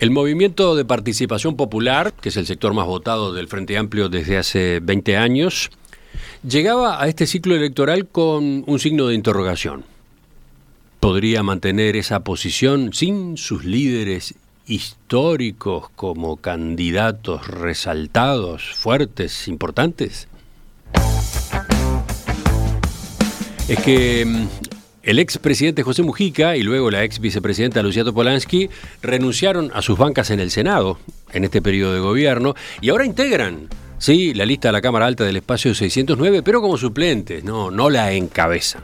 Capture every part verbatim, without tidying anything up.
El movimiento de participación popular, que es el sector más votado del Frente Amplio desde hace veinte años, llegaba a este ciclo electoral con un signo de interrogación. ¿Podría mantener esa posición sin sus líderes históricos como candidatos resaltados, fuertes, importantes? Es que el expresidente José Mujica y luego la ex vicepresidenta Lucía Topolansky renunciaron a sus bancas en el Senado en este periodo de gobierno y ahora integran, sí, la lista de la Cámara Alta del Espacio seiscientos nueve, pero como suplentes, no, no la encabezan.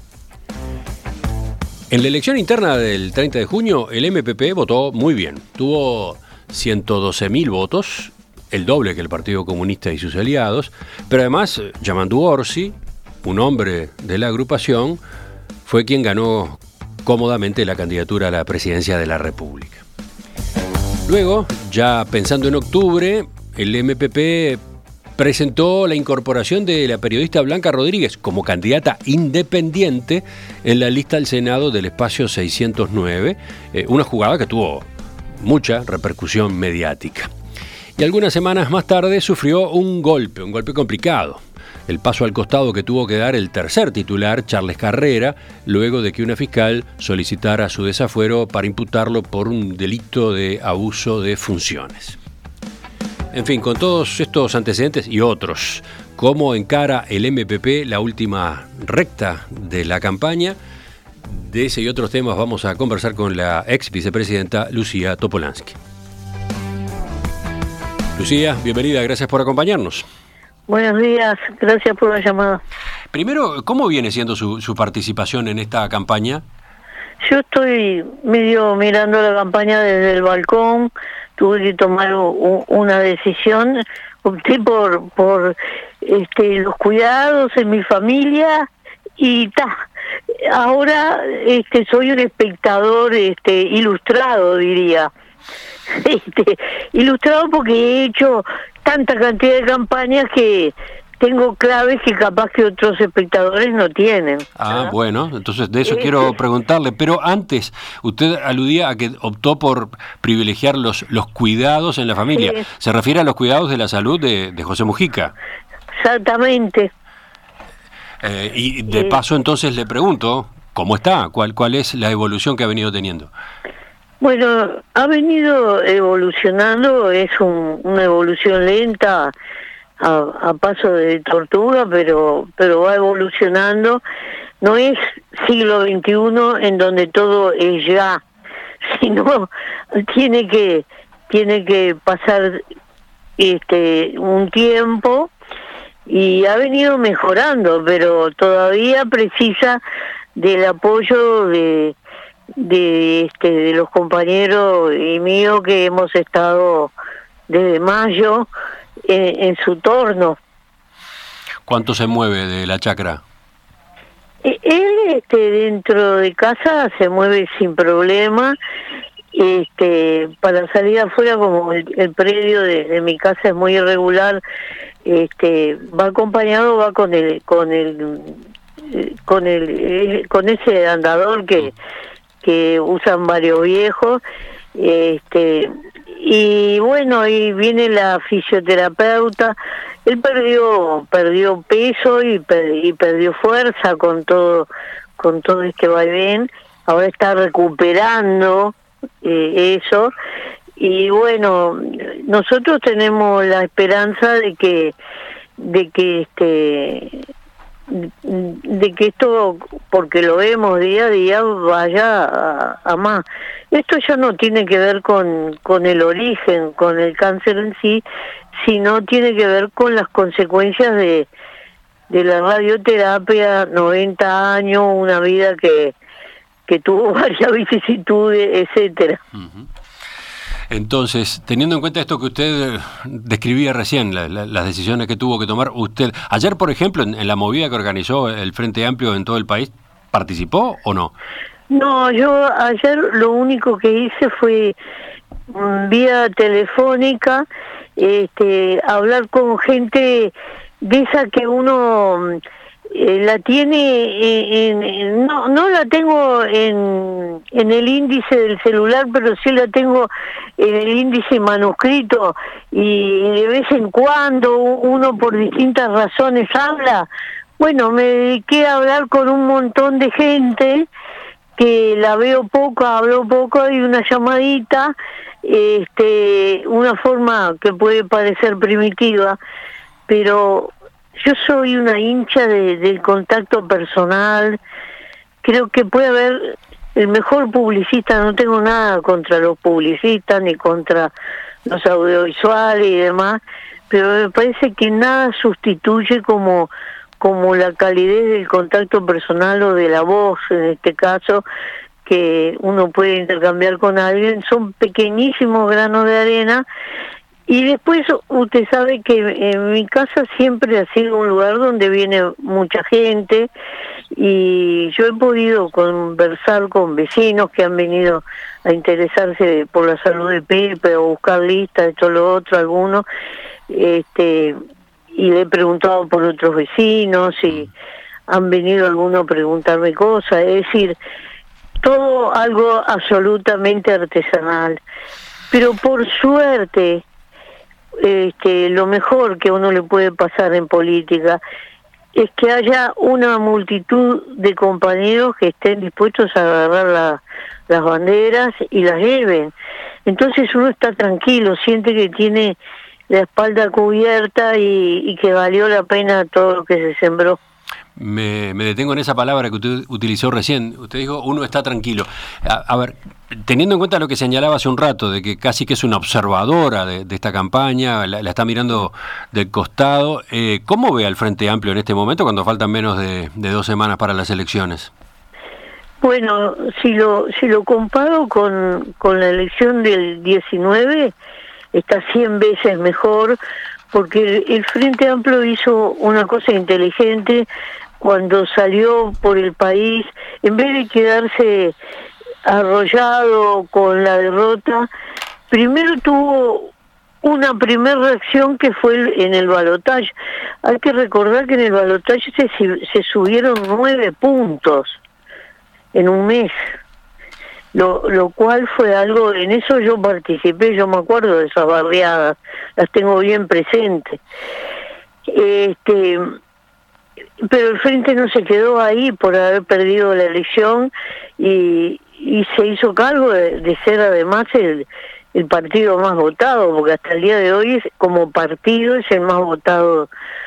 En la elección interna del treinta de junio, el M P P votó muy bien. Tuvo ciento doce mil votos, el doble que el Partido Comunista y sus aliados, pero además Yamandu Orsi, un hombre de la agrupación, fue quien ganó cómodamente la candidatura a la presidencia de la República. Luego, ya pensando en octubre, el M P P presentó la incorporación de la periodista Blanca Rodríguez como candidata independiente en la lista al Senado del Espacio seiscientos nueve, eh, una jugada que tuvo mucha repercusión mediática. Y algunas semanas más tarde sufrió un golpe, un golpe complicado. El paso al costado que tuvo que dar el tercer titular, Charles Carrera, luego de que una fiscal solicitara su desafuero para imputarlo por un delito de abuso de funciones. En fin, con todos estos antecedentes y otros, ¿cómo encara el M P P la última recta de la campaña? De ese y otros temas vamos a conversar con la ex vicepresidenta Lucía Topolansky. Lucía, bienvenida, gracias por acompañarnos. Buenos días, gracias por la llamada. Primero, ¿cómo viene siendo su, su participación en esta campaña? Yo estoy medio mirando la campaña desde el balcón, tuve que tomar u, una decisión, opté por por este, los cuidados en mi familia y ta. Ahora este, soy un espectador este, ilustrado, diría. Este, ilustrado porque he hecho tanta cantidad de campañas que tengo claves que capaz que otros espectadores no tienen. Ah, ¿verdad? Bueno, entonces de eso Eh, quiero preguntarle, pero antes usted aludía a que optó por privilegiar los, los cuidados en la familia. Sí. ¿Se refiere a los cuidados de la salud de, de José Mujica? Exactamente. Eh, y de Eh, paso entonces le pregunto, ¿cómo está? ¿Cuál, cuál es la evolución que ha venido teniendo? Bueno, ha venido evolucionando, es un, una evolución lenta, a, a paso de tortuga, pero pero va evolucionando. No es siglo veintiuno en donde todo es ya, sino tiene que tiene que pasar este un tiempo y ha venido mejorando, pero todavía precisa del apoyo de de este de los compañeros y mío que hemos estado desde mayo en, en su torno. ¿Cuánto se mueve de la chacra? Él este dentro de casa se mueve sin problema, este para salir afuera, como el, el predio de, de mi casa es muy irregular, este va acompañado, va con el con el con el con ese andador que que usan varios viejos, este y bueno, y viene la fisioterapeuta. Él perdió perdió peso y, per, y perdió fuerza con todo con todo este vaivén. Ahora está recuperando eh, eso, y bueno, nosotros tenemos la esperanza de que de que este de que esto, porque lo vemos día a día, vaya a, a más. Esto ya no tiene que ver con, con el origen, con el cáncer en sí, sino tiene que ver con las consecuencias de, de la radioterapia, noventa años, una vida que, que tuvo varias vicisitudes, etcétera. Uh-huh. Entonces, teniendo en cuenta esto que usted describía recién, la, la, las decisiones que tuvo que tomar usted, ayer, por ejemplo, en, en la movida que organizó el Frente Amplio en todo el país, ¿participó o no? No, yo ayer lo único que hice fue um, vía telefónica, este, hablar con gente de esa que uno Eh, la tiene en, en, no no la tengo en en el índice del celular, pero sí la tengo en el índice manuscrito, y de vez en cuando uno por distintas razones habla. Bueno, me dediqué a hablar con un montón de gente que la veo poco, hablo poco, y una llamadita, este una forma que puede parecer primitiva, pero yo soy una hincha de, del contacto personal. Creo que puede haber el mejor publicista, no tengo nada contra los publicistas ni contra los audiovisuales y demás, pero me parece que nada sustituye como, como la calidez del contacto personal o de la voz, en este caso, que uno puede intercambiar con alguien. Son pequeñísimos granos de arena. Y después usted sabe que en mi casa siempre ha sido un lugar donde viene mucha gente, y yo he podido conversar con vecinos que han venido a interesarse por la salud de Pepe o buscar listas, esto, lo otro, algunos, este, y le he preguntado por otros vecinos y han venido algunos a preguntarme cosas, es decir, todo algo absolutamente artesanal. Pero por suerte, Este, lo mejor que a uno le puede pasar en política es que haya una multitud de compañeros que estén dispuestos a agarrar la, las banderas y las lleven. Entonces uno está tranquilo, siente que tiene la espalda cubierta y, y que valió la pena todo lo que se sembró. Me, me detengo en esa palabra que usted utilizó recién. Usted dijo, uno está tranquilo. A, a ver, teniendo en cuenta lo que señalaba hace un rato, de que casi que es una observadora de, de esta campaña, la, la está mirando del costado, eh, ¿cómo ve al Frente Amplio en este momento cuando faltan menos de, de dos semanas para las elecciones? Bueno, si lo si lo comparo con, con la elección del diecinueve, está cien veces mejor, porque el, el Frente Amplio hizo una cosa inteligente cuando salió por el país. En vez de quedarse arrollado con la derrota, primero tuvo una primera reacción que fue en el balotaje. Hay que recordar que en el balotaje se, se subieron nueve puntos en un mes, lo, lo cual fue algo, en eso yo participé, yo me acuerdo de esas barriadas, las tengo bien presentes. Este, pero el Frente no se quedó ahí por haber perdido la elección, y, y se hizo cargo de, de ser además el, el partido más votado, porque hasta el día de hoy es, como partido es el más votado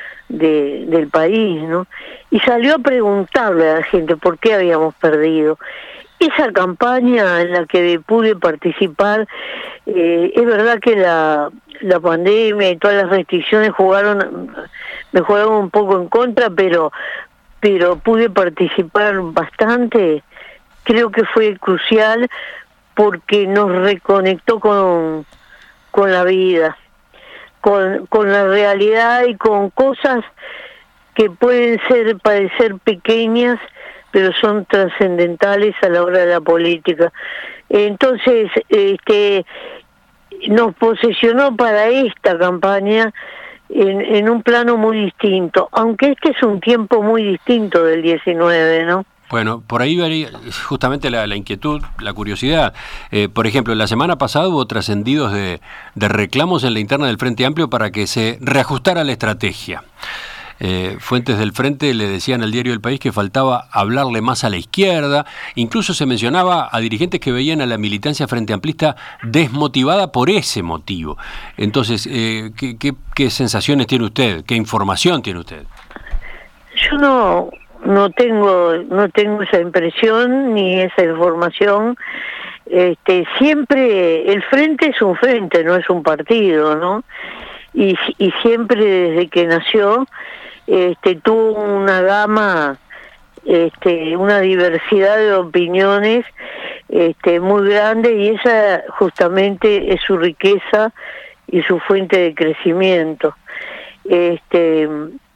de, del país, ¿no? Y salió a preguntarle a la gente por qué habíamos perdido. Esa campaña en la que pude participar, eh, es verdad que la, la pandemia y todas las restricciones jugaron, me jugaron un poco en contra, pero, pero pude participar bastante. Creo que fue crucial porque nos reconectó con, con la vida, con, con la realidad y con cosas que pueden ser parecer pequeñas, pero son trascendentales a la hora de la política. Entonces, este, nos posesionó para esta campaña en, en un plano muy distinto, aunque este es un tiempo muy distinto del diecinueve, ¿no? Bueno, por ahí varía justamente la, la inquietud, la curiosidad. Eh, por ejemplo, la semana pasada hubo trascendidos de, de reclamos en la interna del Frente Amplio para que se reajustara la estrategia. Eh, fuentes del Frente le decían al diario El País que faltaba hablarle más a la izquierda. Incluso se mencionaba a dirigentes que veían a la militancia frente amplista desmotivada por ese motivo. Entonces, eh, ¿qué, qué, qué sensaciones tiene usted? ¿Qué información tiene usted? Yo no no tengo no tengo esa impresión ni esa información. Este, siempre el Frente es un frente, no es un partido, ¿no? Y, y siempre desde que nació este, tuvo una gama, este, una diversidad de opiniones este, muy grande, y esa justamente es su riqueza y su fuente de crecimiento. Este,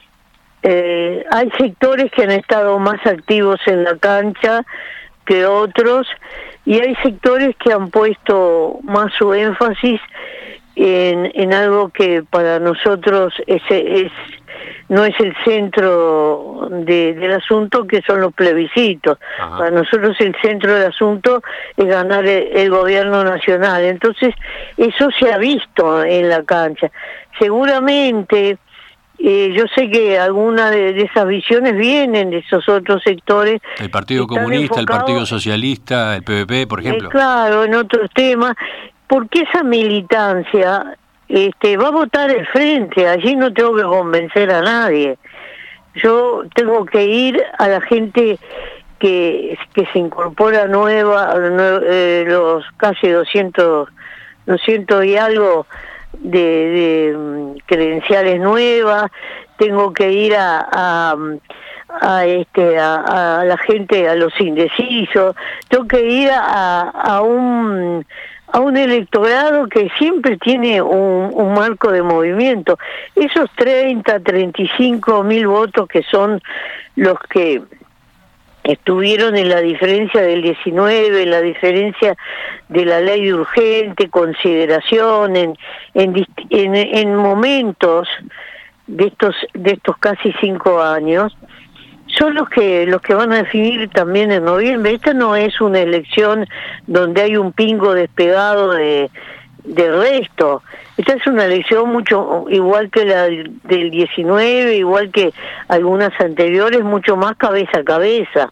eh, hay sectores que han estado más activos en la cancha que otros, y hay sectores que han puesto más su énfasis en, en algo que para nosotros es, es no es el centro de, del asunto, que son los plebiscitos. Ajá. Para nosotros el centro del asunto es ganar el, el gobierno nacional. Entonces, eso se ha visto en la cancha. Seguramente, eh, yo sé que algunas de, de esas visiones vienen de esos otros sectores. El Partido Comunista, el Partido Socialista, el P V P, por ejemplo. Eh, claro, en otros temas. Porque esa militancia... Este, va a votar el frente, allí no tengo que convencer a nadie. Yo tengo que ir a la gente que, que se incorpora nueva, eh, los casi doscientos, doscientos y algo de, de um, credenciales nuevas. Tengo que ir a, a, a este a, a la gente, a los indecisos. Tengo que ir a, a un a un electorado que siempre tiene un, un marco de movimiento. Esos treinta, treinta y cinco mil votos que son los que estuvieron en la diferencia del diecinueve, en la diferencia de la ley de urgente consideración, en, en, en, en momentos de estos, de estos casi cinco años, son los que los que van a definir también en noviembre. Esta no es una elección donde hay un pingo despegado de del resto. Esta es una elección mucho igual que la del diecinueve, igual que algunas anteriores, mucho más cabeza a cabeza.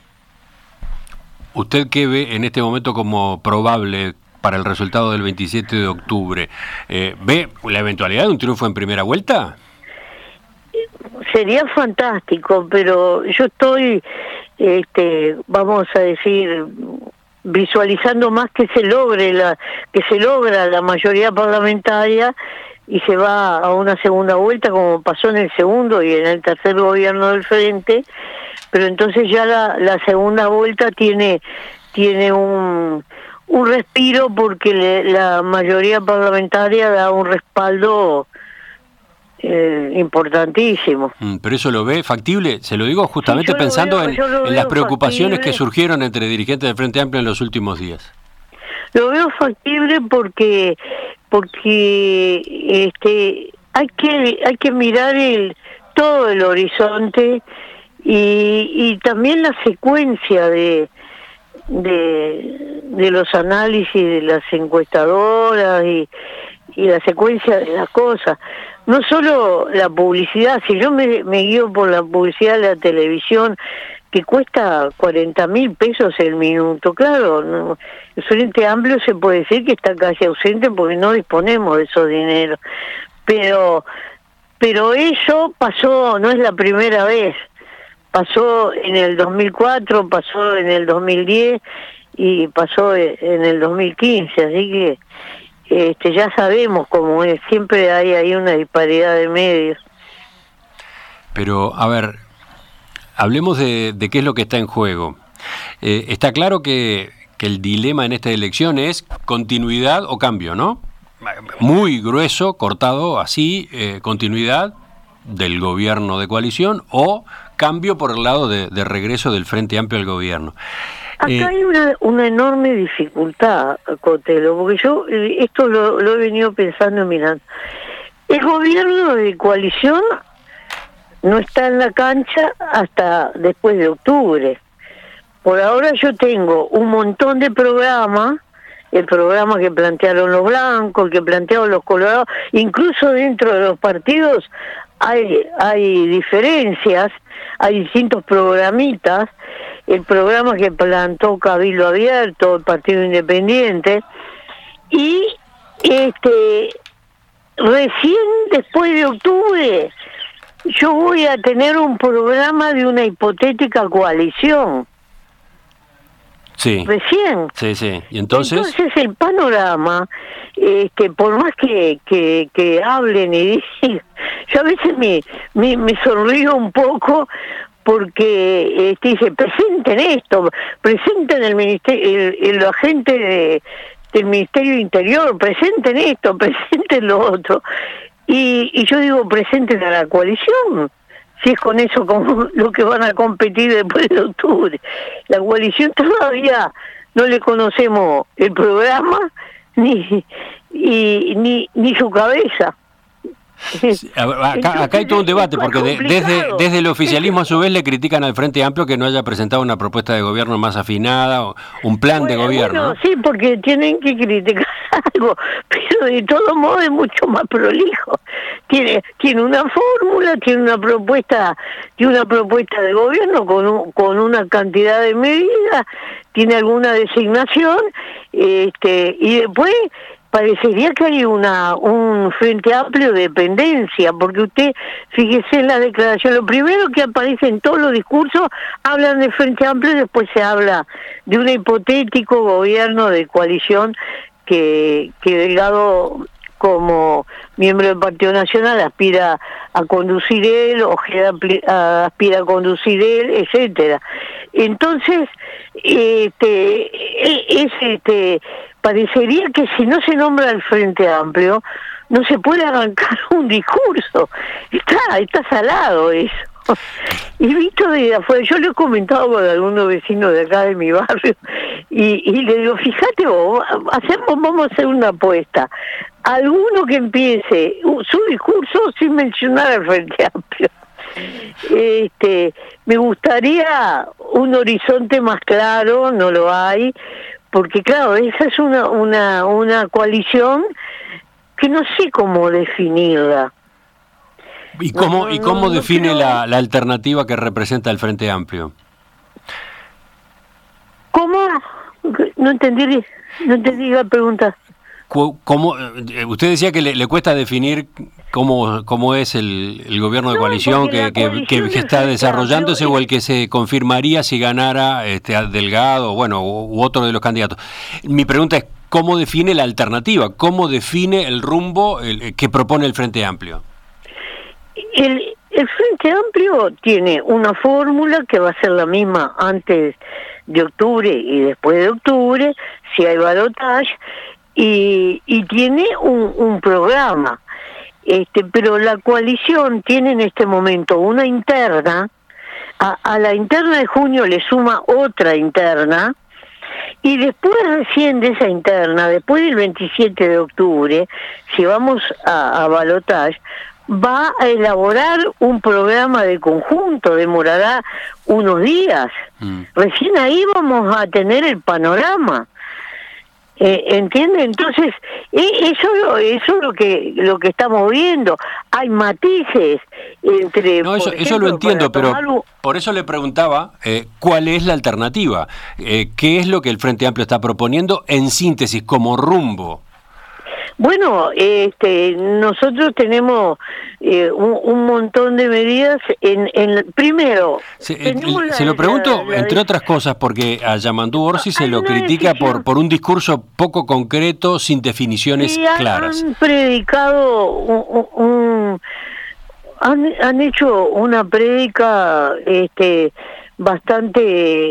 ¿Usted qué ve en este momento como probable para el resultado del veintisiete de octubre? Eh, ¿Ve la eventualidad de un triunfo en primera vuelta? Sería fantástico, pero yo estoy, este, vamos a decir, visualizando más que se logre la, que se logra la mayoría parlamentaria y se va a una segunda vuelta, como pasó en el segundo y en el tercer gobierno del Frente, pero entonces ya la, la segunda vuelta tiene, tiene un, un respiro porque le, la mayoría parlamentaria da un respaldo Eh, importantísimo. Mm, ¿Pero eso lo ve factible? Se lo digo justamente sí, pensando veo, en, en las preocupaciones factible. que surgieron entre dirigentes del Frente Amplio en los últimos días. Lo veo factible porque porque este hay que hay que mirar el todo el horizonte y, y también la secuencia de de de los análisis de las encuestadoras y y la secuencia de las cosas. No solo la publicidad, si yo me, me guío por la publicidad de la televisión, que cuesta cuarenta mil pesos el minuto, claro, no, el Frente Amplio se puede decir que está casi ausente porque no disponemos de esos dineros, pero, pero eso pasó, no es la primera vez, pasó en el dos mil cuatro, pasó en el dos mil diez y pasó en el dos mil quince, así que Este, ya sabemos cómo es, siempre hay ahí una disparidad de medios. Pero, a ver, hablemos de, de qué es lo que está en juego. Eh, está claro que, que el dilema en esta elección es continuidad o cambio, ¿no? Muy grueso, cortado así, eh, continuidad del gobierno de coalición o cambio por el lado de, de regreso del Frente Amplio al gobierno. Acá eh, hay una, una enorme dificultad, Cotelo, porque yo esto lo, lo he venido pensando y mirando. El gobierno de coalición no está en la cancha hasta después de octubre. Por ahora yo tengo un montón de programas, el programa que plantearon los blancos, el que plantearon los colorados, incluso dentro de los partidos hay, hay diferencias, hay distintos programitas, el programa que plantó Cabildo Abierto, el Partido Independiente, y este recién después de octubre yo voy a tener un programa de una hipotética coalición. Sí. Recién. Sí, sí. ¿Y entonces? Entonces el panorama, este, por más que, que, que hablen y digan, yo a veces me, me, me sonrío un poco porque este, dice, presenten esto, presenten el ministerio, el, el agente de, del Ministerio de Interior, presenten esto, presenten lo otro. Y, y yo digo, presenten a la coalición, si es con eso como lo que van a competir después de octubre. La coalición todavía no le conocemos el programa, ni, y ni, ni su cabeza. Sí, acá, acá hay todo un debate, porque de, desde, desde el oficialismo a su vez le critican al Frente Amplio que no haya presentado una propuesta de gobierno más afinada, un plan bueno, de gobierno. Bueno, sí, porque tienen que criticar algo, pero de todo modo es mucho más prolijo. Tiene tiene una fórmula, tiene una propuesta, tiene una propuesta de gobierno con un, con una cantidad de medidas, tiene alguna designación, este y después parecería que hay una un Frente Amplio de dependencia, porque usted, fíjese en la declaración, lo primero que aparece en todos los discursos, hablan de Frente Amplio y después se habla de un hipotético gobierno de coalición que, que Delgado, como miembro del Partido Nacional, aspira a conducir él, Ojeda aspira a conducir él, etcétera. Entonces, este, es este, parecería que si no se nombra el Frente Amplio, no se puede arrancar un discurso. Está, está salado eso. Y visto de afuera, yo lo he comentado con algunos vecinos de acá de mi barrio, y, y le digo, fíjate vos, hacemos, vamos a hacer una apuesta. Alguno que empiece su discurso sin mencionar al Frente Amplio. Este, me gustaría un horizonte más claro, no lo hay, porque claro, esa es una, una, una coalición que no sé cómo definirla. ¿Y cómo, no, ¿y cómo no, define no, la, la alternativa que representa el Frente Amplio? ¿Cómo? No entendí, no entendí la pregunta. ¿Cómo, usted decía que le, le cuesta definir cómo, cómo es el, el gobierno de no, coalición que, coalición que, que está desarrollándose o el que se confirmaría si ganara este, Delgado, bueno, u, u otro de los candidatos. Mi pregunta es, ¿cómo define la alternativa? ¿Cómo define el rumbo el, que propone el Frente Amplio? El, el Frente Amplio tiene una fórmula que va a ser la misma antes de octubre y después de octubre, si hay balotaje, y, y tiene un, un programa. Este, pero la coalición tiene en este momento una interna, a, a la interna de junio le suma otra interna, y después recién de esa interna, después del veintisiete de octubre, si vamos a, a balotaje, va a elaborar un programa de conjunto, demorará unos días. Mm. Recién ahí vamos a tener el panorama. Eh, ¿Entiende? Entonces, eh, eso, eso es lo que lo que estamos viendo. Hay matices entre... No, eso, ejemplo, eso lo entiendo, pero tomarlo... por eso le preguntaba eh, cuál es la alternativa. Eh, ¿Qué es lo que el Frente Amplio está proponiendo en síntesis, como rumbo? Bueno, este, nosotros tenemos eh, un, un montón de medidas. En, en primero, se, la, se lo pregunto la, la, entre otras cosas porque a Yamandu Orsi se lo critica por por un discurso poco concreto, sin definiciones sí, han, claras. Han predicado un, un, un han, han hecho una prédica, este, bastante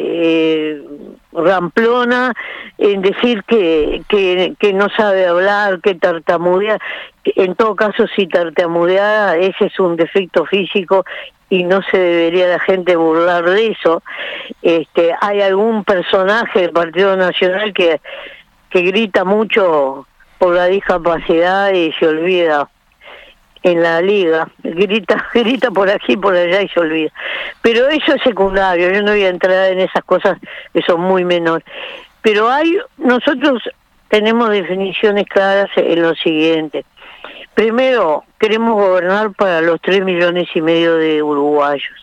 eh, ramplona en decir que, que que no sabe hablar, que tartamudea. En todo caso, si tartamudea, ese es un defecto físico y no se debería la gente burlar de eso. Este, hay algún personaje del Partido Nacional que que grita mucho por la discapacidad y se olvida en la liga, grita grita por aquí por allá y se olvida. Pero eso es secundario, yo no voy a entrar en esas cosas que son muy menores. Pero hay, nosotros tenemos definiciones claras en lo siguiente. Primero, queremos gobernar para los tres millones y medio de uruguayos.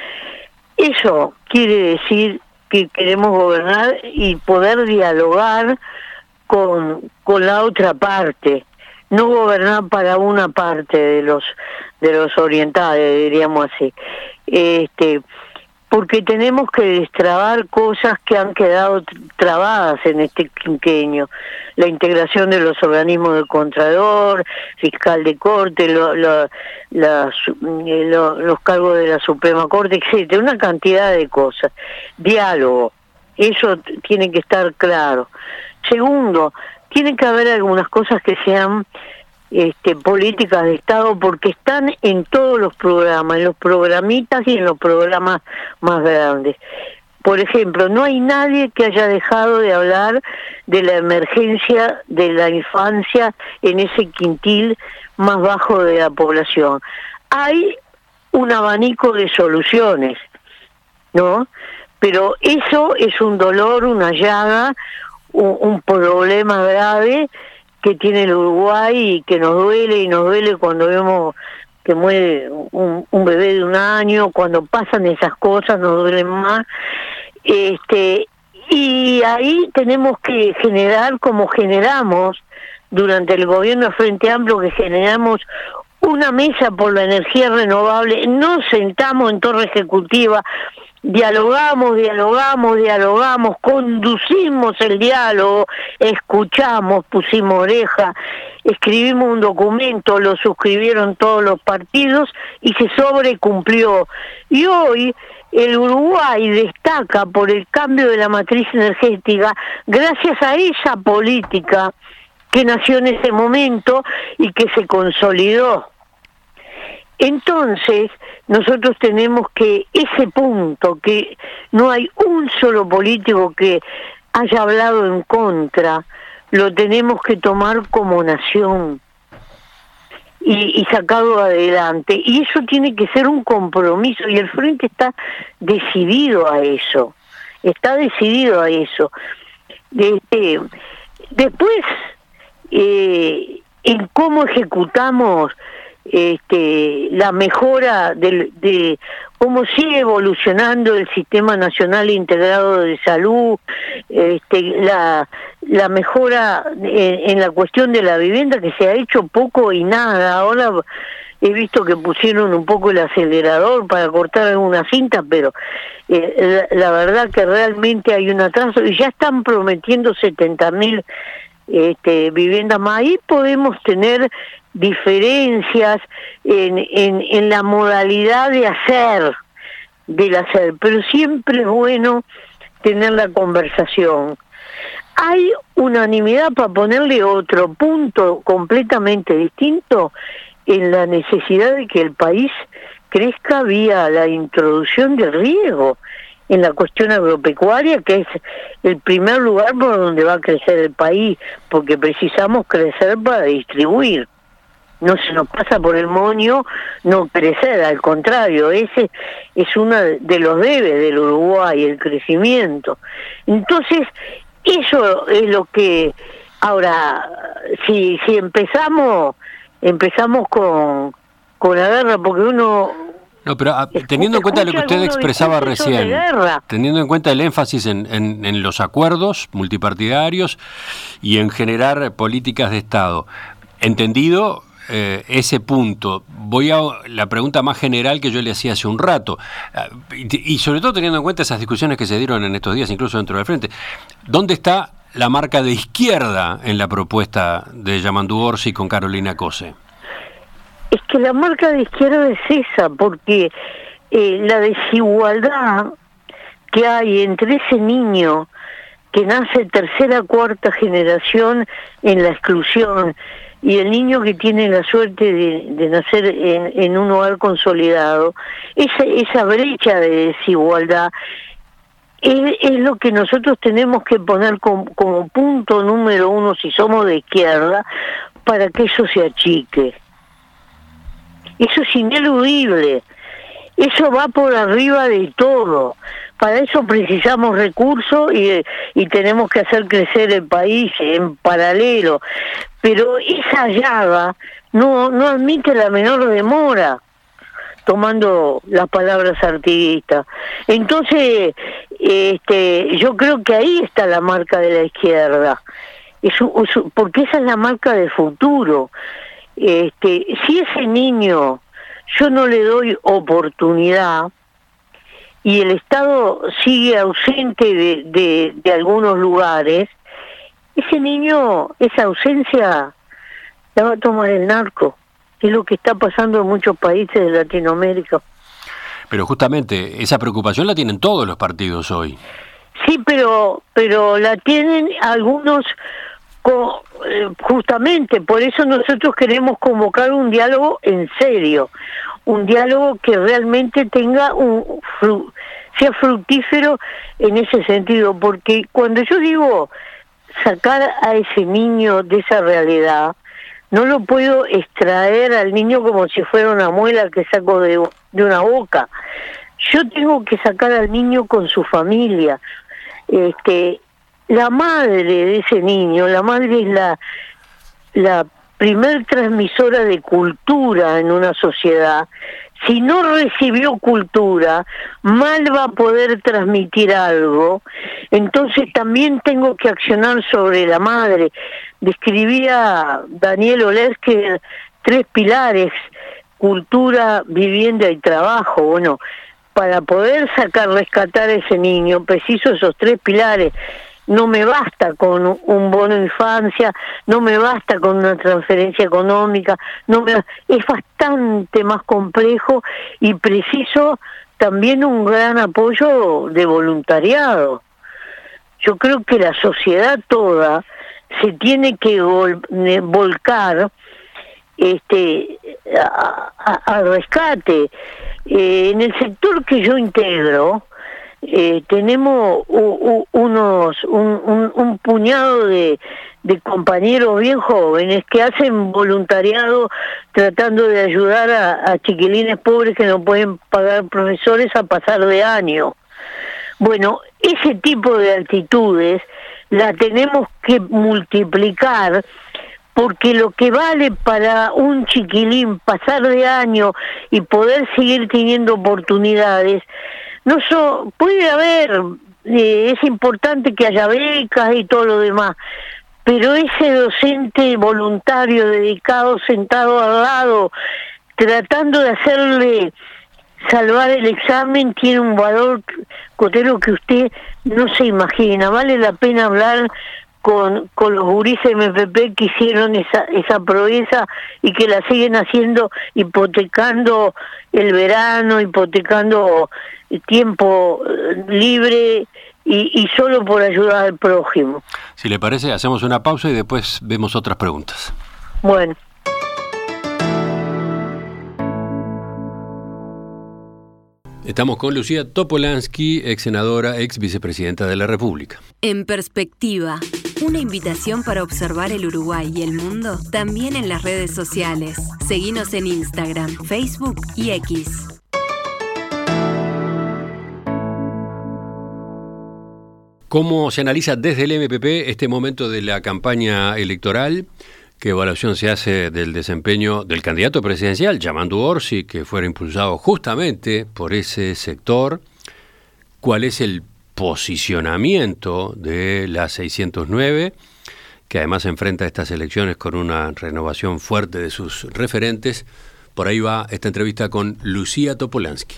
Eso quiere decir que queremos gobernar y poder dialogar con, con la otra parte. No gobernar para una parte de los de los orientales, diríamos así, este, porque tenemos que destrabar cosas que han quedado trabadas en este quinquenio, la integración de los organismos de Contralor, fiscal de corte, lo, lo, las, lo, los cargos de la Suprema Corte, etcétera, una cantidad de cosas. Diálogo, eso tiene que estar claro. Segundo, tiene que haber algunas cosas que sean este, políticas de Estado, porque están en todos los programas, en los programitas y en los programas más grandes. Por ejemplo, no hay nadie que haya dejado de hablar de la emergencia de la infancia en ese quintil más bajo de la población. Hay un abanico de soluciones, ¿no? Pero eso es un dolor, una llaga, un, un problema grave que tiene el Uruguay y que nos duele, y nos duele cuando vemos que muere un, un bebé de un año, cuando pasan esas cosas nos duelen más. Este, y ahí tenemos que generar, como generamos durante el gobierno de Frente Amplio, que generamos una mesa por la energía renovable, nos sentamos en torre ejecutiva, dialogamos, dialogamos, dialogamos, conducimos el diálogo, escuchamos, pusimos oreja, escribimos un documento, lo suscribieron todos los partidos y se sobrecumplió. Y hoy el Uruguay destaca por el cambio de la matriz energética gracias a esa política que nació en ese momento y que se consolidó. Entonces, nosotros tenemos que ese punto, que no hay un solo político que haya hablado en contra, lo tenemos que tomar como nación y, y sacarlo adelante. Y eso tiene que ser un compromiso, y el Frente está decidido a eso, está decidido a eso. Este, después, eh, en cómo ejecutamos este, la mejora de, de cómo sigue evolucionando el Sistema Nacional Integrado de Salud, este, la, la mejora en, en la cuestión de la vivienda, que se ha hecho poco y nada. Ahora he visto que pusieron un poco el acelerador para cortar algunas cintas, pero eh, la, la verdad que realmente hay un atraso y ya están prometiendo setenta mil este, viviendas más. Ahí podemos tener diferencias en, en, en la modalidad de hacer, del hacer, pero siempre es bueno tener la conversación. Hay unanimidad, para ponerle otro punto completamente distinto, en la necesidad de que el país crezca vía la introducción del riego en la cuestión agropecuaria, que es el primer lugar por donde va a crecer el país, porque precisamos crecer para distribuir. No se nos pasa por el moño no crecer, al contrario, ese es uno de los debes del Uruguay, el crecimiento. Entonces, eso es lo que, ahora, si si empezamos, empezamos con, con la guerra, porque uno... No, pero a, teniendo en cuenta lo que usted expresaba recién, teniendo en cuenta el énfasis en, en, en los acuerdos multipartidarios y en generar políticas de Estado, entendido eh, ese punto, voy a la pregunta más general que yo le hacía hace un rato, y, y sobre todo teniendo en cuenta esas discusiones que se dieron en estos días, incluso dentro del Frente, ¿dónde está la marca de izquierda en la propuesta de Yamandú Orsi con Carolina Cose? Es que la marca de izquierda es esa, porque eh, la desigualdad que hay entre ese niño que nace tercera, cuarta generación en la exclusión y el niño que tiene la suerte de, de nacer en, en un hogar consolidado, esa, esa brecha de desigualdad es, es lo que nosotros tenemos que poner como, como punto número uno si somos de izquierda, para que eso se achique. Eso es ineludible, eso va por arriba de todo. Para eso precisamos recursos y, y tenemos que hacer crecer el país en paralelo, pero esa llaga no, no admite la menor demora, tomando las palabras artiguistas. Entonces, este, yo creo que ahí está la marca de la izquierda, es, es, porque esa es la marca de futuro. Este, si ese niño yo no le doy oportunidad y el Estado sigue ausente de, de, de algunos lugares, ese niño, esa ausencia la va a tomar el narco, es lo que está pasando en muchos países de Latinoamérica. Pero justamente esa preocupación la tienen todos los partidos hoy. Sí, pero, pero la tienen algunos... Justamente por eso nosotros queremos convocar un diálogo en serio, un diálogo que realmente tenga un sea fructífero en ese sentido, porque cuando yo digo sacar a ese niño de esa realidad, no lo puedo extraer al niño como si fuera una muela que saco de, de una boca. Yo tengo que sacar al niño con su familia. Este, la madre de ese niño, la madre es la, la primer transmisora de cultura en una sociedad. Si no recibió cultura, mal va a poder transmitir algo. Entonces también tengo que accionar sobre la madre. Describía Daniel Olesker tres pilares: cultura, vivienda y trabajo. Bueno, para poder sacar, rescatar a ese niño, preciso esos tres pilares. No me basta con un bono infancia, no me basta con una transferencia económica, no me, es bastante más complejo y preciso también un gran apoyo de voluntariado. Yo creo que la sociedad toda se tiene que vol, volcar este al rescate. Eh, en el sector que yo integro, Eh, tenemos u, u, unos un, un, un puñado de, de compañeros bien jóvenes que hacen voluntariado tratando de ayudar a, a chiquilines pobres que no pueden pagar profesores a pasar de año. Bueno, ese tipo de actitudes la tenemos que multiplicar, porque lo que vale para un chiquilín pasar de año y poder seguir teniendo oportunidades, no so, puede haber, eh, es importante que haya becas y todo lo demás, pero ese docente voluntario, dedicado, sentado al lado, tratando de hacerle salvar el examen, tiene un valor, Cotelo, que usted no se imagina. Vale la pena hablar con, con los gurises M P P que hicieron esa, esa proeza y que la siguen haciendo, hipotecando el verano, hipotecando tiempo libre y, y solo por ayudar al prójimo. Si le parece, hacemos una pausa y después vemos otras preguntas. Bueno. Estamos con Lucía Topolansky, ex senadora, ex vicepresidenta de la República. En Perspectiva, una invitación para observar el Uruguay y el mundo también en las redes sociales. Seguinos en Instagram, Facebook y X. ¿Cómo se analiza desde el M P P este momento de la campaña electoral? ¿Qué evaluación se hace del desempeño del candidato presidencial, Yamandu Orsi, que fuera impulsado justamente por ese sector? ¿Cuál es el posicionamiento de la seiscientos nueve, que además enfrenta estas elecciones con una renovación fuerte de sus referentes? Por ahí va esta entrevista con Lucía Topolansky.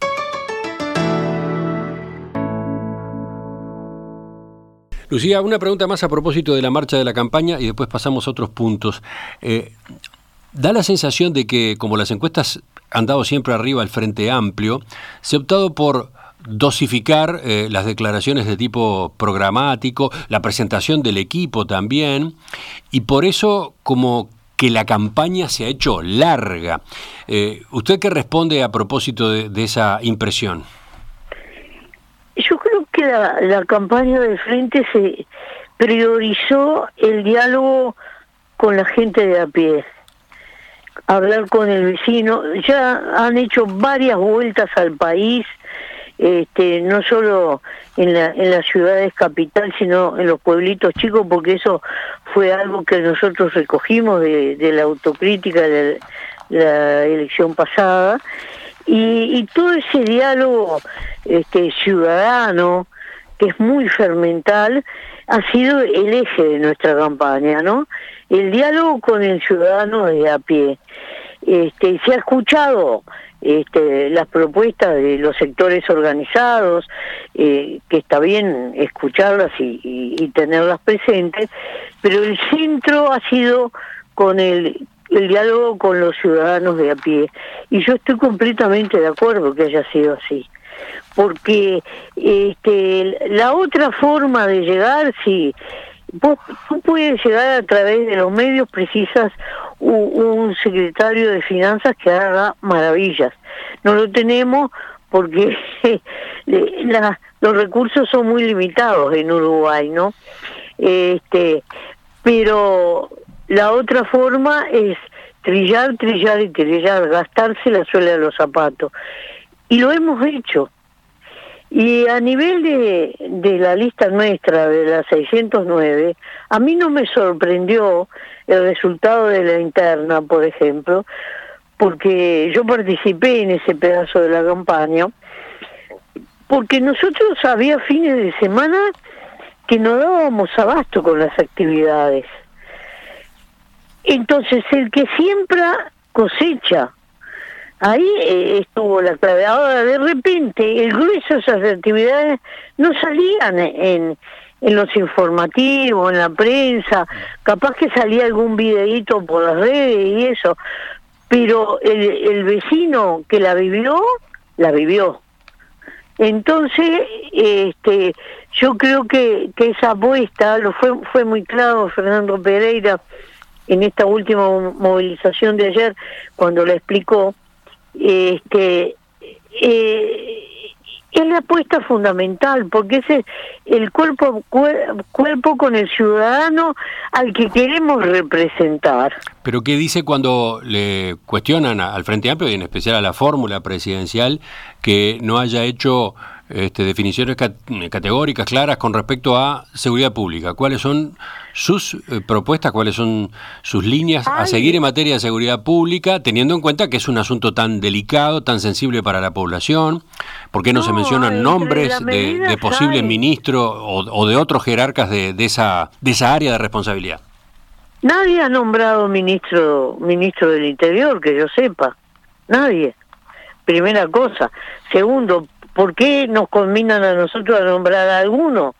Lucía, una pregunta más a propósito de la marcha de la campaña y después pasamos a otros puntos. Eh, da la sensación de que, como las encuestas han dado siempre arriba al Frente Amplio, se ha optado por dosificar eh, las declaraciones de tipo programático, la presentación del equipo también, y por eso como que la campaña se ha hecho larga. Eh, ¿Usted qué responde a propósito de, de esa impresión? Yo creo que la, la campaña del Frente se priorizó el diálogo con la gente de a pie, hablar con el vecino. Ya han hecho varias vueltas al país, este, no solo en, la, en las ciudades capital, sino en los pueblitos chicos, porque eso fue algo que nosotros recogimos de, de la autocrítica de la, la elección pasada. Y, y todo ese diálogo este, ciudadano, que es muy fermental, ha sido el eje de nuestra campaña, ¿no? El diálogo con el ciudadano de a pie. Este, se ha escuchado este, las propuestas de los sectores organizados, eh, que está bien escucharlas y, y, y tenerlas presentes, pero el centro ha sido con el... el diálogo con los ciudadanos de a pie, y yo estoy completamente de acuerdo que haya sido así, porque este, la otra forma de llegar, si vos, vos puedes llegar a través de los medios, precisas un, un secretario de finanzas que haga maravillas. No lo tenemos porque la, los recursos son muy limitados en Uruguay, ¿no? Este, pero la otra forma es trillar, trillar y trillar, gastarse la suela de los zapatos. Y lo hemos hecho. Y a nivel de, de la lista nuestra, de la seiscientos nueve, a mí no me sorprendió el resultado de la interna, por ejemplo, porque yo participé en ese pedazo de la campaña, porque nosotros había fines de semana que no dábamos abasto con las actividades. Entonces, el que siembra cosecha. Ahí eh, estuvo la clave. Ahora, de repente, el grueso de esas actividades no salían en, en los informativos, en la prensa. Capaz que salía algún videíto por las redes y eso. Pero el, el vecino que la vivió, la vivió. Entonces, este, yo creo que, que esa apuesta, lo fue, fue muy claro Fernando Pereira en esta última movilización de ayer, cuando la explicó, este, eh, es la apuesta fundamental, porque es el cuerpo cuer, cuerpo con el ciudadano al que queremos representar. Pero ¿qué dice cuando le cuestionan al Frente Amplio y en especial a la fórmula presidencial que no haya hecho este, definiciones cat- categóricas, claras con respecto a seguridad pública? ¿Cuáles son sus eh, propuestas, cuáles son sus líneas Ay. a seguir en materia de seguridad pública, teniendo en cuenta que es un asunto tan delicado, tan sensible para la población? ¿Por qué no, no se mencionan nombres de, de posibles ministros o, o de otros jerarcas de, de, esa, de esa área de responsabilidad? Nadie ha nombrado ministro ministro del Interior, que yo sepa. Nadie. Primera cosa. Segundo, ¿por qué nos combinan a nosotros a nombrar a alguno?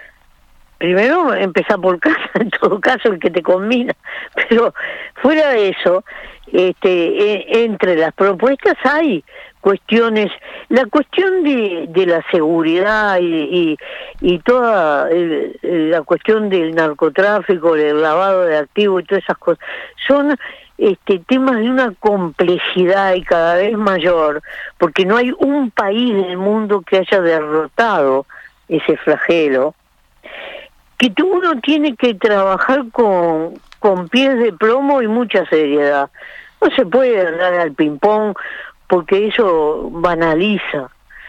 Primero, empezar por casa, en todo caso, el que te combina. Pero fuera de eso, este, e, entre las propuestas hay cuestiones, la cuestión de, de la seguridad y, y, y toda el, la cuestión del narcotráfico, el lavado de activos y todas esas cosas, son este, temas de una complejidad y cada vez mayor, porque no hay un país del mundo que haya derrotado ese flagelo, que uno tiene que trabajar con, con pies de plomo y mucha seriedad. No se puede andar al ping-pong porque eso banaliza.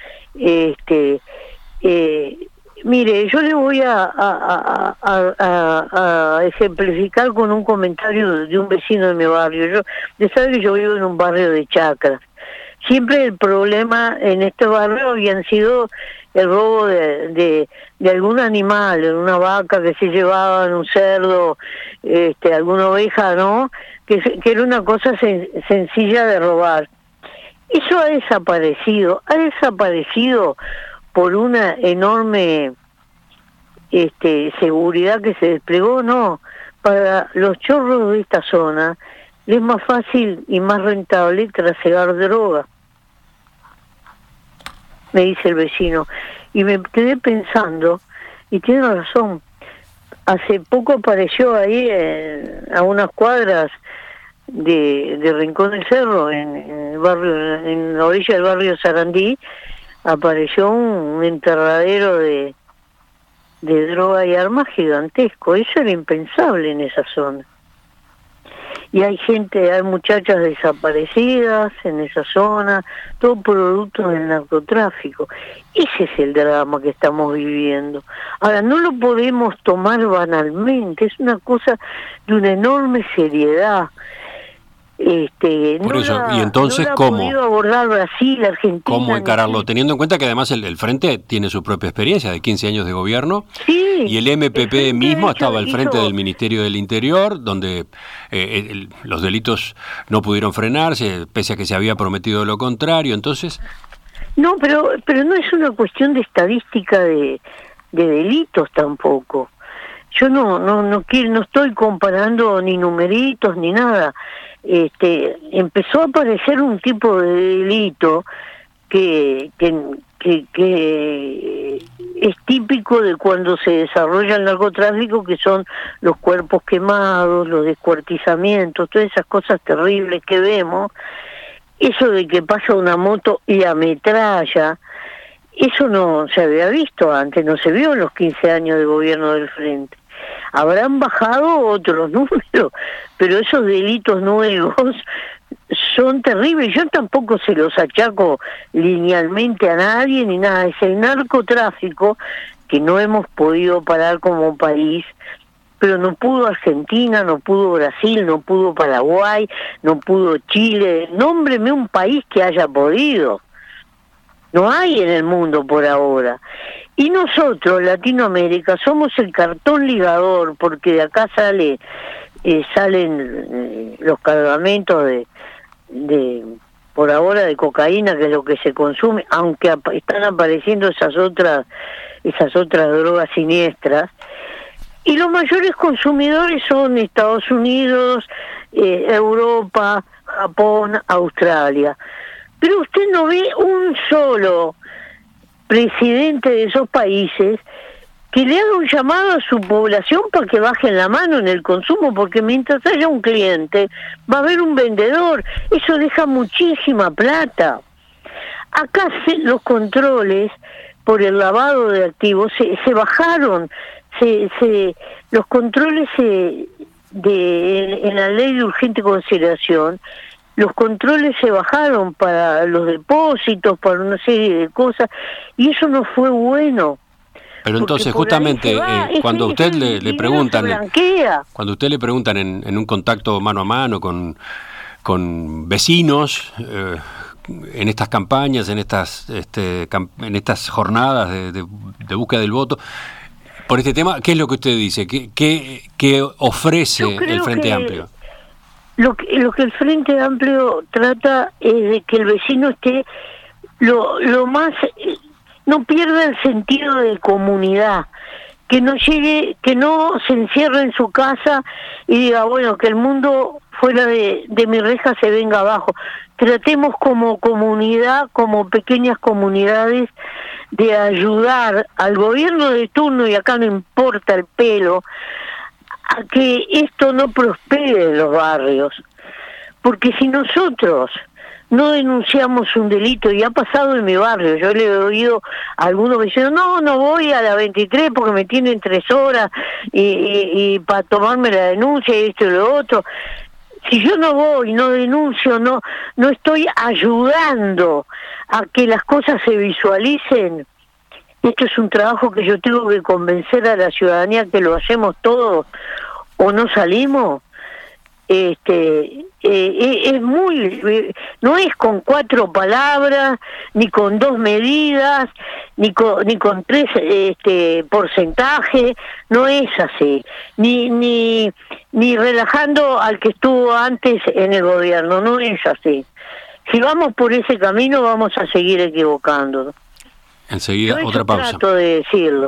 Este, eh, mire, yo le voy a, a, a, a, a ejemplificar con un comentario de un vecino de mi barrio. Yo, de saber que yo vivo en un barrio de chacras. Siempre el problema en este barrio habían sido el robo de, de, de algún animal, una vaca que se llevaban, un cerdo, este, alguna oveja, ¿no? Que, que era una cosa sen, sencilla de robar. Eso ha desaparecido, ha desaparecido por una enorme este, seguridad que se desplegó, no. Para los chorros de esta zona es más fácil y más rentable trasegar droga, me dice el vecino. Y me quedé pensando, y tiene razón, hace poco apareció ahí eh, a unas cuadras de, de Rincón del Cerro, en, en el barrio, en la orilla del barrio Sarandí, apareció un, un enterradero de, de droga y armas gigantesco. Eso era impensable en esa zona. Y hay gente, hay muchachas desaparecidas en esa zona, todo producto del narcotráfico. Ese es el drama que estamos viviendo. Ahora, no lo podemos tomar banalmente, es una cosa de una enorme seriedad. Este, Por no eso, la, y entonces, no la ¿cómo? ha podido abordar Brasil, Argentina. ¿Cómo encararlo? Teniendo en cuenta que además el, el Frente tiene su propia experiencia de quince años de gobierno, sí, y el M P P el mismo hecho, estaba al frente hizo... del Ministerio del Interior, donde eh, el, los delitos no pudieron frenarse, pese a que se había prometido lo contrario. Entonces... No, pero pero no es una cuestión de estadística de, de delitos tampoco. Yo no no no quiero, no estoy comparando ni numeritos ni nada. Este, empezó a aparecer un tipo de delito que, que, que, que es típico de cuando se desarrolla el narcotráfico, que son los cuerpos quemados, los descuartizamientos, todas esas cosas terribles que vemos, eso de que pasa una moto y ametralla, eso no se había visto antes, no se vio en los quince años de gobierno del Frente. Habrán bajado otros números, pero esos delitos nuevos son terribles. Yo tampoco se los achaco linealmente a nadie ni nada. Es el narcotráfico que no hemos podido parar como país, pero no pudo Argentina, no pudo Brasil, no pudo Paraguay, no pudo Chile. Nómbreme un país que haya podido. No hay en el mundo por ahora. Y nosotros, Latinoamérica, somos el cartón ligador, porque de acá sale eh, salen eh, los cargamentos de, de, por ahora, de cocaína, que es lo que se consume, aunque ap- están apareciendo esas otras, esas otras drogas siniestras. Y los mayores consumidores son Estados Unidos, eh, Europa, Japón, Australia. Pero usted no ve un solo presidente de esos países que le haga un llamado a su población para que bajen la mano en el consumo, porque mientras haya un cliente va a haber un vendedor. Eso deja muchísima plata. Acá se, los controles por el lavado de activos se, se bajaron. Se, se, los controles se, de, en, en la ley de urgente consideración, los controles se bajaron para los depósitos, para una serie de cosas, y eso no fue bueno. Pero entonces, justamente, va, eh, cuando a usted le, le preguntan, cuando usted le preguntan en, en un contacto mano a mano con, con vecinos, eh, en estas campañas, en estas, este, en estas jornadas de, de, de búsqueda del voto, por este tema, ¿qué es lo que usted dice? ¿Qué, qué, qué ofrece el Frente Amplio? Lo que, lo que el Frente Amplio trata es de que el vecino esté lo, lo más, no pierda el sentido de comunidad, que no llegue, que no se encierre en su casa y diga, bueno, que el mundo fuera de, de mi reja se venga abajo. Tratemos como comunidad, como pequeñas comunidades, de ayudar al gobierno de turno, y acá no importa el pelo, a que esto no prospere en los barrios. Porque si nosotros no denunciamos un delito, y ha pasado en mi barrio, yo le he oído a algunos vecinos, no, no voy a la veintitrés porque me tienen tres horas y, y, y para tomarme la denuncia y esto y lo otro. Si yo no voy, no denuncio, no, no estoy ayudando a que las cosas se visualicen. Esto es un trabajo que yo tengo que convencer a la ciudadanía que lo hacemos todos o no salimos. Este, eh, es muy, eh, no es con cuatro palabras, ni con dos medidas, ni con, ni con tres este, porcentajes, no es así, ni, ni, ni relajando al que estuvo antes en el gobierno, no es así. Si vamos por ese camino vamos a seguir equivocándonos. Enseguida, Yo otra pausa. Trato de decirlo.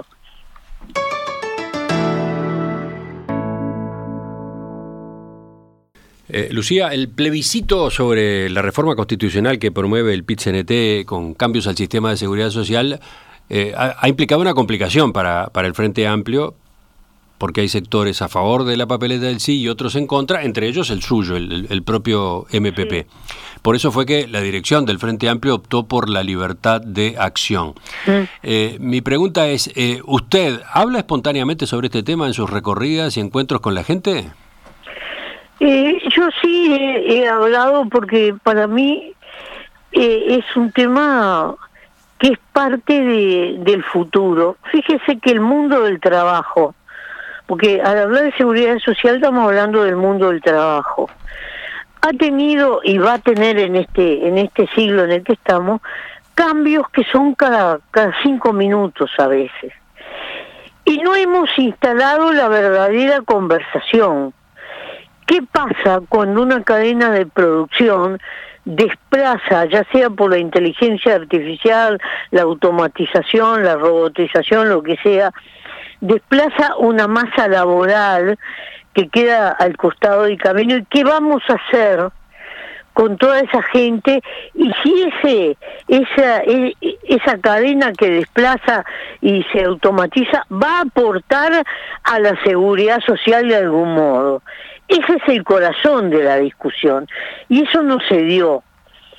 Eh, Lucía, el plebiscito sobre la reforma constitucional que promueve el P I T C N T con cambios al sistema de seguridad social eh, ha, ha implicado una complicación para, para el Frente Amplio, porque hay sectores a favor de la papeleta del sí y otros en contra, entre ellos el suyo, el, el propio M P P. Sí. Por eso fue que la dirección del Frente Amplio optó por la libertad de acción. Mm. Eh, mi pregunta es, eh, ¿usted habla espontáneamente sobre este tema en sus recorridas y encuentros con la gente? Eh, yo sí he, he hablado porque para mí eh, es un tema que es parte de, del futuro. Fíjese que el mundo del trabajo, porque al hablar de seguridad social estamos hablando del mundo del trabajo, ha tenido y va a tener en este en este siglo en el que estamos cambios que son cada, cada cinco minutos a veces. Y no hemos instalado la verdadera conversación. ¿Qué pasa cuando una cadena de producción desplaza, ya sea por la inteligencia artificial, la automatización, la robotización, lo que sea, desplaza una masa laboral que queda al costado del camino? ¿Y qué vamos a hacer con toda esa gente? Y si ese esa esa cadena que desplaza y se automatiza va a aportar a la seguridad social de algún modo. Ese es el corazón de la discusión, y eso no se dio.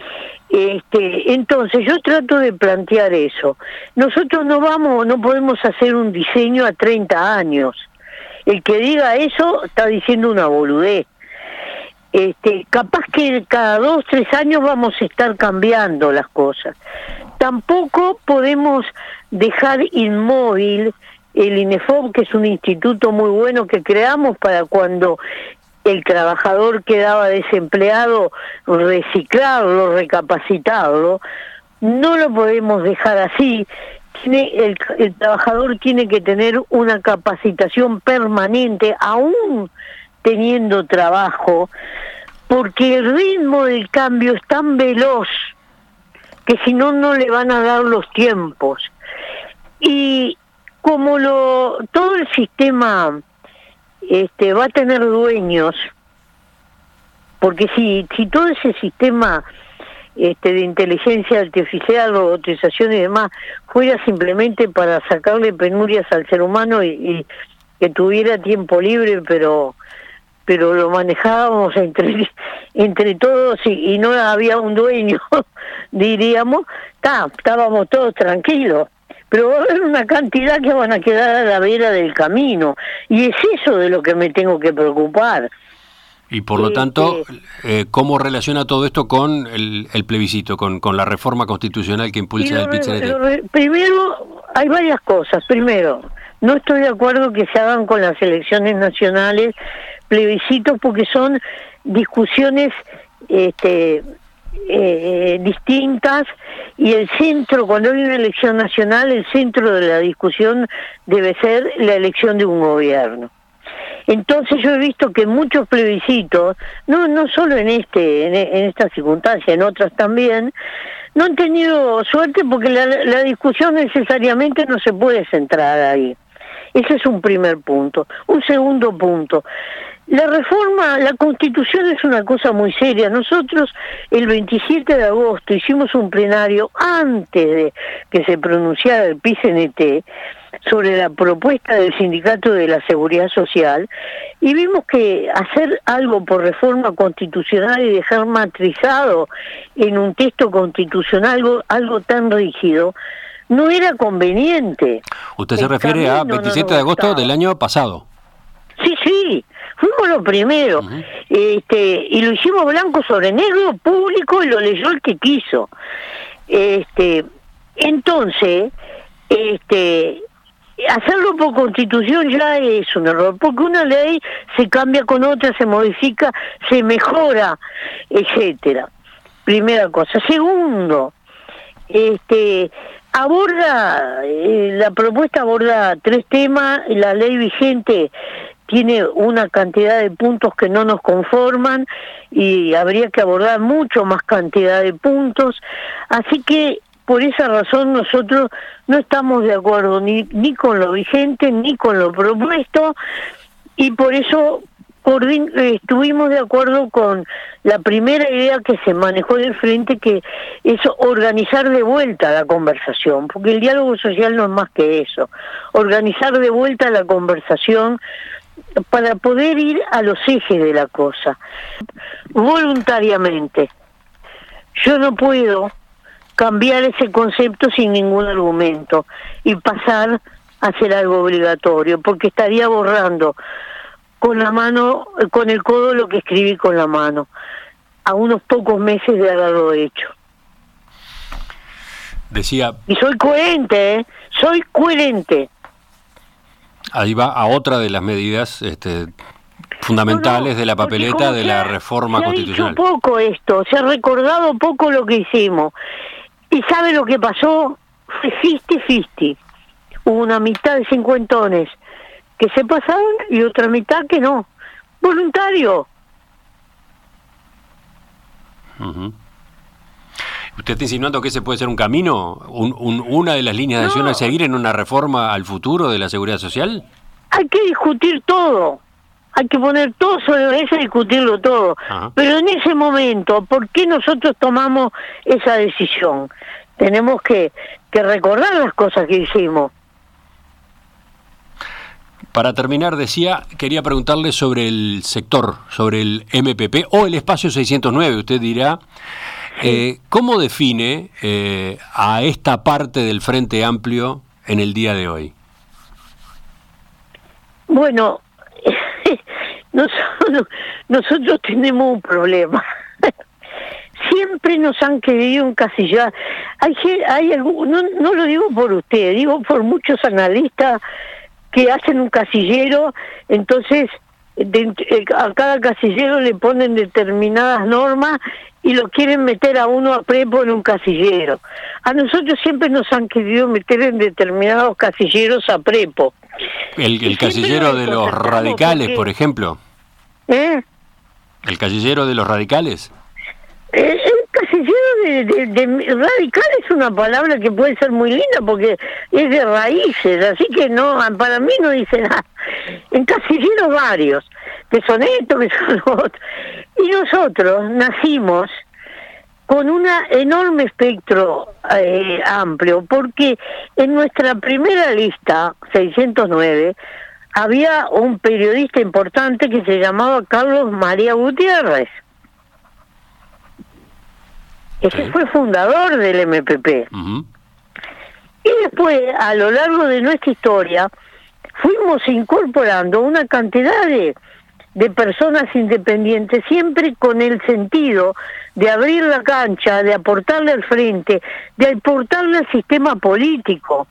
Este, entonces yo trato de plantear eso. Nosotros no vamos, no podemos hacer un diseño a treinta años. El que diga eso está diciendo una boludez. Este, capaz que cada dos, tres años vamos a estar cambiando las cosas. Tampoco podemos dejar inmóvil el INEFOP, que es un instituto muy bueno que creamos para cuando el trabajador quedaba desempleado, reciclarlo, recapacitarlo. No lo podemos dejar así. Tiene, el, el trabajador tiene que tener una capacitación permanente, aún teniendo trabajo, porque el ritmo del cambio es tan veloz que si no, no le van a dar los tiempos. Y como lo todo el sistema este va a tener dueños, porque si si todo ese sistema este de inteligencia artificial, robotización y demás fuera simplemente para sacarle penurias al ser humano y, y que tuviera tiempo libre, pero pero lo manejábamos entre entre todos y, y no había un dueño, diríamos, tá, estábamos todos tranquilos. Pero va a haber una cantidad que van a quedar a la vera del camino, y es eso de lo que me tengo que preocupar. Y por lo eh, tanto, eh, eh, ¿cómo relaciona todo esto con el, el plebiscito, con, con la reforma constitucional que impulsa el Pit-C N T? Primero, hay varias cosas. Primero, no estoy de acuerdo que se hagan con las elecciones nacionales plebiscitos, porque son discusiones este Eh, distintas, y el centro, cuando hay una elección nacional, el centro de la discusión debe ser la elección de un gobierno. Entonces yo he visto que muchos plebiscitos, no no solo en este en, en esta circunstancia, en otras también, no han tenido suerte, porque la, la discusión necesariamente no se puede centrar ahí. Ese es un primer punto. Un segundo punto: la reforma, la Constitución es una cosa muy seria. Nosotros el veintisiete de agosto hicimos un plenario antes de que se pronunciara el Pit-C N T sobre la propuesta del Sindicato de la Seguridad Social, y vimos que hacer algo por reforma constitucional y dejar matrizado en un texto constitucional algo, algo tan rígido no era conveniente. Usted se refiere a veintisiete de agosto del año pasado. Sí, sí. Fuimos los primeros, uh-huh. este, y lo hicimos blanco sobre negro, público, y lo leyó el que quiso. Este, entonces, este, hacerlo por Constitución ya es un error, porque una ley se cambia con otra, se modifica, se mejora, etcétera. Primera cosa. Segundo, este, aborda, eh, la propuesta aborda tres temas. La ley vigente tiene una cantidad de puntos que no nos conforman, y habría que abordar mucho más cantidad de puntos. Así que por esa razón nosotros no estamos de acuerdo ni, ni con lo vigente ni con lo propuesto, y por eso estuvimos de acuerdo con la primera idea que se manejó del frente, que es organizar de vuelta la conversación, porque el diálogo social no es más que eso, organizar de vuelta la conversación para poder ir a los ejes de la cosa, voluntariamente. Yo no puedo cambiar ese concepto sin ningún argumento y pasar a hacer algo obligatorio, porque estaría borrando con la mano, con el codo, lo que escribí con la mano, a unos pocos meses de haberlo hecho. Decía... Y soy coherente, ¿eh? Soy coherente. Ahí va a otra de las medidas este, fundamentales no, no, de la papeleta de la reforma se constitucional. Se ha dicho poco esto, se ha recordado poco lo que hicimos. ¿Y sabe lo que pasó? Fue cincuenta-cincuenta. Hubo una mitad de cincuentones que se pasaron y otra mitad que no. Voluntario. Uh-huh. ¿Usted está insinuando que ese puede ser un camino, un, un, una de las líneas de acción no. a seguir en una reforma al futuro de la seguridad social? Hay que discutir todo, hay que poner todo sobre la mesa y discutirlo todo. Ajá. Pero en ese momento, ¿por qué nosotros tomamos esa decisión? Tenemos que, que recordar las cosas que hicimos. Para terminar, decía, quería preguntarle sobre el sector, sobre el M P P o el espacio seiscientos nueve. Usted dirá, Eh, ¿Cómo define eh, a esta parte del Frente Amplio en el día de hoy? Bueno, nosotros, nosotros tenemos un problema. Siempre nos han querido encasillar. Hay, hay algún, no, no lo digo por usted, digo por muchos analistas que hacen un casillero, entonces de, a cada casillero le ponen determinadas normas y lo quieren meter a uno a prepo en un casillero. A nosotros siempre nos han querido meter en determinados casilleros a prepo. El, el casillero de los radicales, porque, por ejemplo. ¿Eh? ¿El casillero de los radicales? El, el casillero de, de, de radical es una palabra que puede ser muy linda porque es de raíces, así que no, para mí no dice nada. En casilleros varios, que son estos, que son los otros. Y nosotros nacimos con un enorme espectro eh, amplio, porque en nuestra primera lista, seiscientos nueve, había un periodista importante que se llamaba Carlos María Gutiérrez. Ese sí. Fue fundador del M P P. Uh-huh. Y después, a lo largo de nuestra historia, fuimos incorporando una cantidad de, de personas independientes, siempre con el sentido de abrir la cancha, de aportarle al frente, de aportarle al sistema político.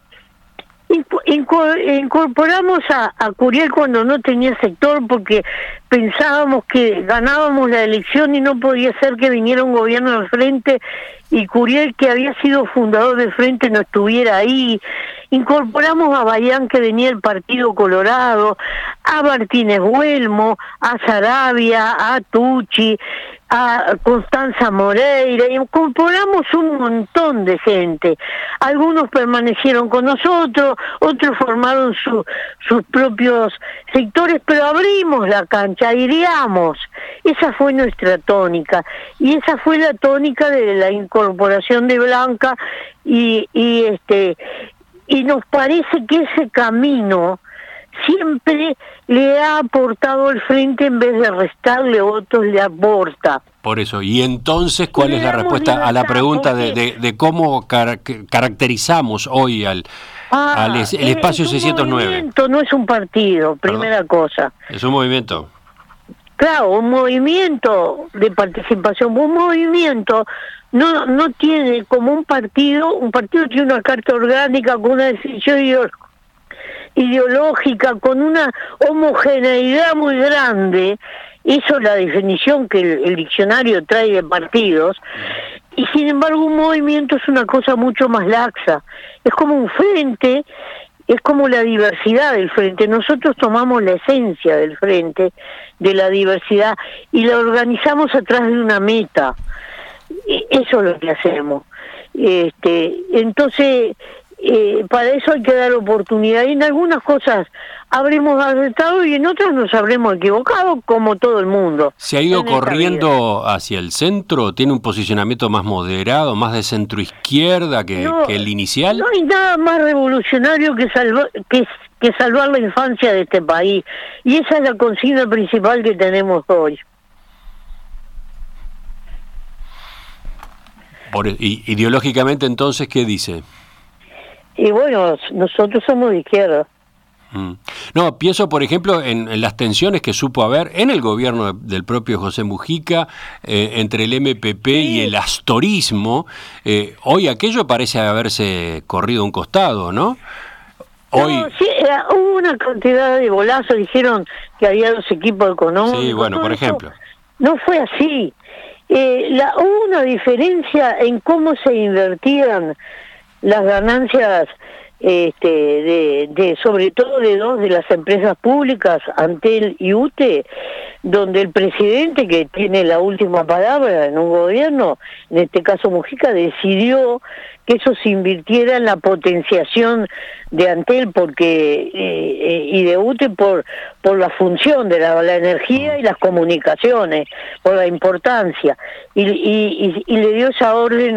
Incorporamos a, a Curiel cuando no tenía sector porque pensábamos que ganábamos la elección y no podía ser que viniera un gobierno al frente y Curiel, que había sido fundador del frente, no estuviera ahí. Incorporamos a Bayán, que venía del Partido Colorado, a Martínez Huelmo, a Sarabia, a Tucci, a Constanza Moreira, incorporamos un montón de gente. Algunos permanecieron con nosotros, otros formaron su, sus propios sectores, pero abrimos la cancha, aireamos. Esa fue nuestra tónica, y esa fue la tónica de la incorporación de Blanca, y, y este y nos parece que ese camino siempre le ha aportado al frente, en vez de restarle votos, le aporta. Por eso, y entonces, ¿cuál es la respuesta a la pregunta de, de, de cómo car caracterizamos hoy al, ah, al es, el espacio es seiscientos nueve? Un movimiento, no es un partido, primera Perdón. cosa. Es un movimiento. Claro, un movimiento de participación, un movimiento no no tiene como un partido, un partido tiene una carta orgánica con una decisión ideológica, con una homogeneidad muy grande. Eso es la definición que el, el diccionario trae de partidos, y sin embargo un movimiento es una cosa mucho más laxa, es como un frente, es como la diversidad del frente. Nosotros tomamos la esencia del frente, de la diversidad, y la organizamos atrás de una meta. Eso es lo que hacemos. Este, entonces, eh, para eso hay que dar oportunidad, y en algunas cosas habremos acertado y en otras nos habremos equivocado, como todo el mundo. ¿Se ha ido corriendo hacia el centro? ¿Tiene un posicionamiento más moderado, más de centro-izquierda que, no, que el inicial? No hay nada más revolucionario que, salva, que, que salvar la infancia de este país, y esa es la consigna principal que tenemos hoy. Por, y, ideológicamente, entonces, ¿qué dice? Y bueno, nosotros somos de izquierda. Mm. No, pienso, por ejemplo, en, en las tensiones que supo haber en el gobierno de, del propio José Mujica, eh, entre el M P P sí. y el astorismo. Eh, hoy aquello parece haberse corrido a un costado, ¿no? Hoy... No, sí, hubo una cantidad de bolazos, dijeron que había dos equipos económicos. Sí, bueno, por ejemplo. No fue así. Eh, la, hubo una diferencia en cómo se invertían las ganancias, este, de, de sobre todo de dos de las empresas públicas, Antel y UTE, donde el presidente, que tiene la última palabra en un gobierno, en este caso Mujica, decidió que eso se invirtiera en la potenciación de Antel porque eh, y de UTE por por la función de la, la energía y las comunicaciones, por la importancia, y, y, y, y le dio esa orden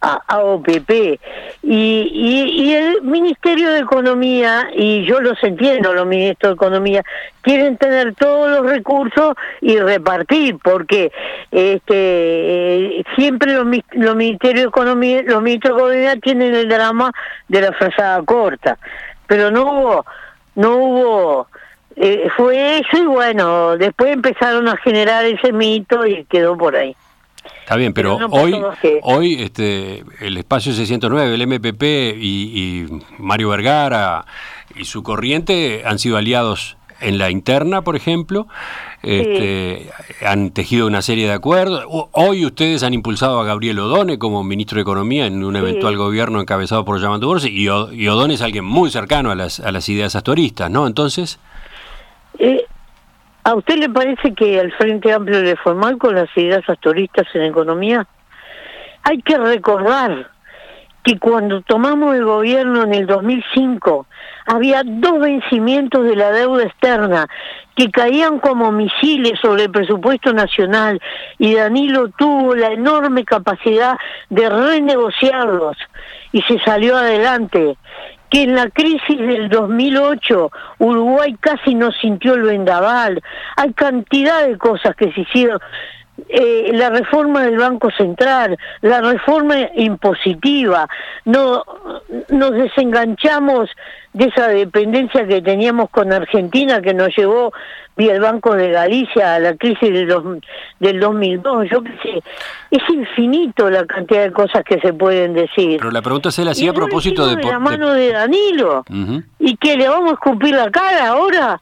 a, a O P P. Y, y, y el Ministerio de Economía, y yo los entiendo, los ministros de Economía, quieren tener todos los recursos y repartir, porque este eh, siempre los, los ministerios de Economía, los ministros de Economía tienen el drama de la frazada corta, pero no hubo, no hubo, eh, fue eso y bueno, después empezaron a generar ese mito y quedó por ahí. Está bien, pero, pero no hoy, que... hoy este, el Espacio seiscientos nueve, el M P P y, y Mario Vergara y su corriente han sido aliados en la interna, por ejemplo, este, sí. Han tejido una serie de acuerdos. Hoy ustedes han impulsado a Gabriel Odone como ministro de Economía en un eventual sí. gobierno encabezado por Yamandu Orsi, y, y Odone es alguien muy cercano a las, a las ideas astoristas, ¿no? Entonces... Eh... ¿A usted le parece que al Frente Amplio le fue mal con las ideas astoristas en economía? Hay que recordar que cuando tomamos el gobierno en el dos mil cinco, había dos vencimientos de la deuda externa que caían como misiles sobre el presupuesto nacional, y Danilo tuvo la enorme capacidad de renegociarlos y se salió adelante. Que en la crisis del dos mil ocho Uruguay casi no sintió el vendaval. Hay cantidad de cosas que se hicieron. Eh, la reforma del Banco Central, la reforma impositiva, no nos desenganchamos de esa dependencia que teníamos con Argentina, que nos llevó vía el Banco de Galicia a la crisis del, dos, del dos mil dos. Yo qué sé, es infinito la cantidad de cosas que se pueden decir. Pero la pregunta se la hacía a propósito de... de la mano de Danilo. Uh-huh. ¿Y que le vamos a escupir la cara ahora?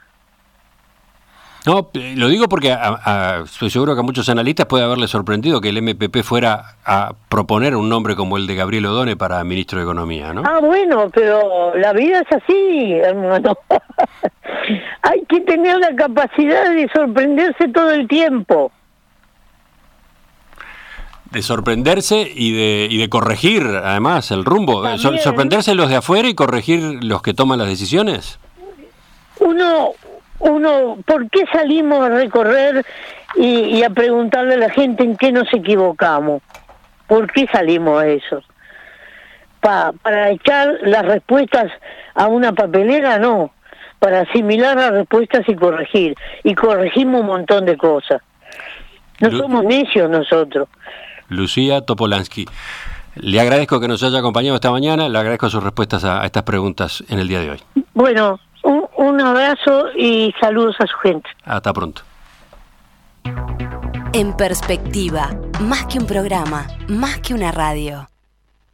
No, lo digo porque a, a, estoy seguro que a muchos analistas puede haberles sorprendido que el M P P fuera a proponer un nombre como el de Gabriel Odone para ministro de Economía, ¿no? Ah, bueno, pero la vida es así, hermano. Hay que tener la capacidad de sorprenderse todo el tiempo. De sorprenderse y de y de corregir, además, el rumbo. También, sorprenderse los de afuera y corregir los que toman las decisiones. Uno... Uno, ¿por qué salimos a recorrer y, y a preguntarle a la gente en qué nos equivocamos? ¿Por qué salimos a eso? Pa, ¿Para echar las respuestas a una papelera? No. Para asimilar las respuestas y corregir. Y corregimos un montón de cosas. No Lu- somos necios nosotros. Lucía Topolansky, le agradezco que nos haya acompañado esta mañana, le agradezco sus respuestas a, a estas preguntas en el día de hoy. Bueno, Un, un abrazo y saludos a su gente. Hasta pronto. En Perspectiva, más que un programa, más que una radio.